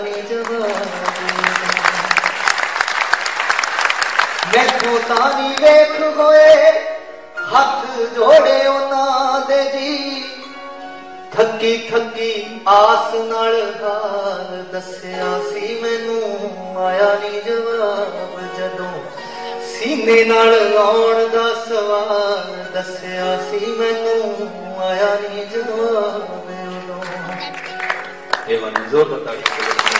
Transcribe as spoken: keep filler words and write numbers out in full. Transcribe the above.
मैथों तानी वेख होए हथ जोड़े उन्हां दे जी थकी थकी आस नाल हाल दस्या सी मैनू आया नी जवाब जदों सीने नाल लाउण दा सवाल दस्या सी मैनू आया नी जवाब उदों। ये मन जोर बता